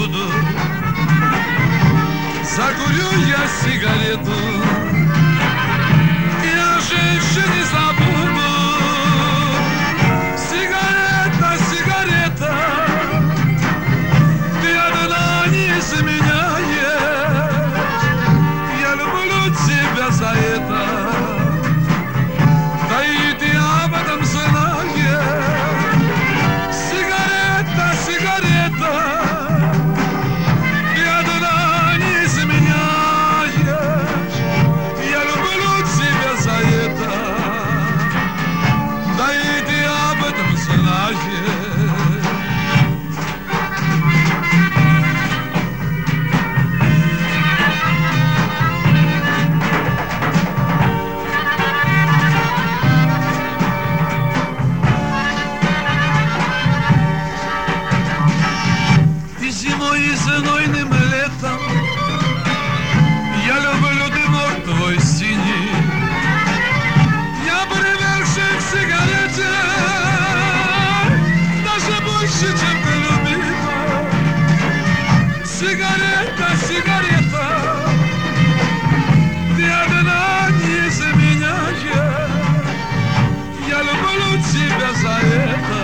буду, закурю я сигарету, я женщине забуду. Сигарета, сигарета, ты одна не заменяешь, я люблю тебя за это, да и ты об этом знаешь. Сигарета, сигарета, ты одна не заменяешь, я люблю тебя за это, да и ты об этом знаешь. Зимой и знойным летом я люблю дымок твой синий. Я привержен к сигарете, даже больше, чем ты любима. Сигарета, сигарета, ты одна не заменяешь, я люблю тебя за это,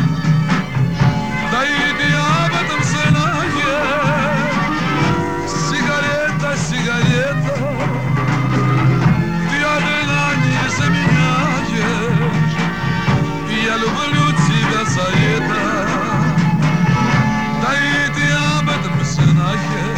да и ты об этом знаешь. Сигарета, сигарета, ты одна не заменяешь, я люблю тебя за это, да и ты об этом знаешь.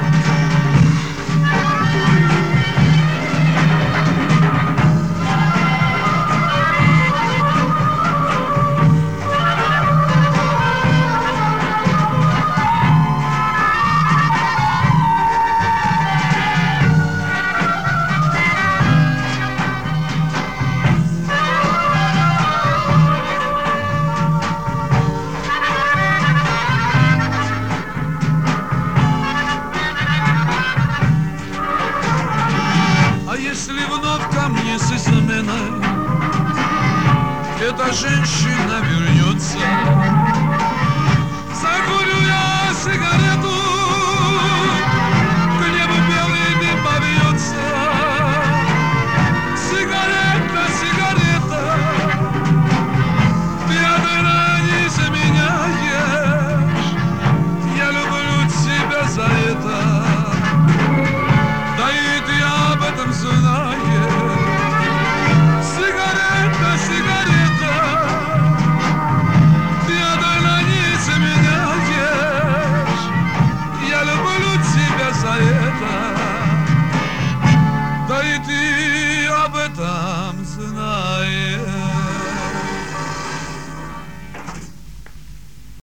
Если вновь ко мне с изменой эта женщина вернется,